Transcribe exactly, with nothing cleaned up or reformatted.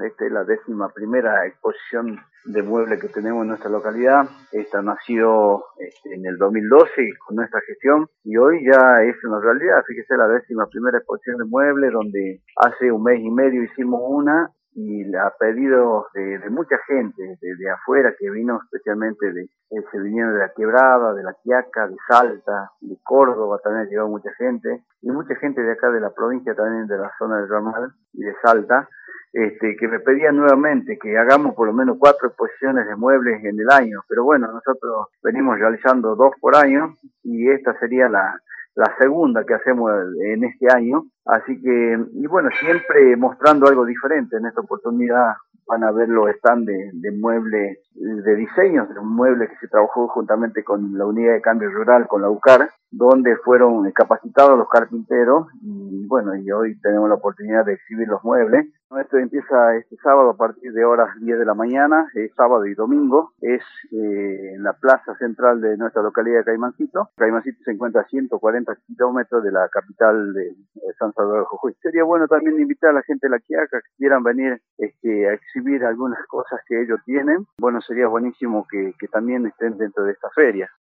esta es la décima primera exposición de muebles que tenemos en nuestra localidad. Esta nació este, en el dos mil doce con nuestra gestión y hoy ya es una realidad. Fíjese, la décima primera exposición de muebles, donde hace un mes y medio hicimos una y a pedido de, de mucha gente de, de afuera que vino, especialmente de, eh, se vinieron de la Quebrada, de la Quiaca, de Salta, de Córdoba también llegó mucha gente, y mucha gente de acá de la provincia también, de la zona del Ramal y de Salta, este, que me pedían nuevamente que hagamos por lo menos cuatro exposiciones de muebles en el año, pero bueno, nosotros venimos realizando dos por año y esta sería la la segunda que hacemos en este año, así que, y bueno, siempre mostrando algo diferente. En esta oportunidad van a ver los stands de, de muebles, de diseños, de un mueble que se trabajó juntamente con la Unidad de Cambio Rural, con la UCAR, donde fueron capacitados los carpinteros, y bueno, y hoy tenemos la oportunidad de exhibir los muebles. Esto empieza este sábado a partir de horas diez de la mañana, es sábado y domingo, es eh, en la plaza central de nuestra localidad de Caimancito. Caimancito se encuentra a ciento cuarenta kilómetros de la capital de, de San Salvador de Jujuy. Sería bueno también invitar a la gente de la Quiaca que quieran venir este, a exhibir algunas cosas que ellos tienen. Bueno, sería buenísimo que, que también estén dentro de esta feria.